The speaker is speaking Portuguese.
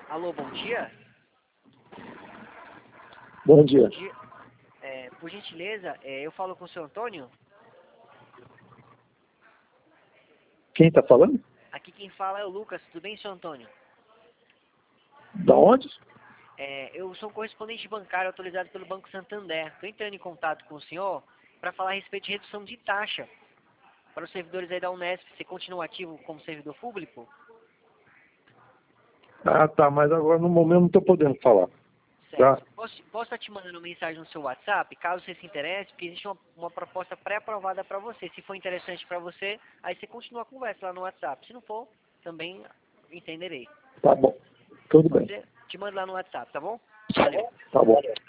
Alô, bom dia? Bom dia. Bom dia. Por gentileza, eu falo com o seu Antônio? Quem está falando? Aqui quem fala é o Lucas. Tudo bem, seu Antônio? Da onde? Eu sou um correspondente bancário autorizado pelo Banco Santander. Estou entrando em contato com o senhor para falar a respeito de redução de taxa para os servidores aí da Unesp. Você continua ativo como servidor público? Ah, tá, mas agora no momento não estou podendo falar. Certo. Tá? Posso estar te mandando mensagem no seu WhatsApp, caso você se interesse, porque existe uma proposta pré-aprovada para você. Se for interessante para você, aí você continua a conversa lá no WhatsApp. Se não for, também entenderei. Tá bom. Tudo Pode bem. ser? Te mando lá no WhatsApp, tá bom? Valeu. Tá bom.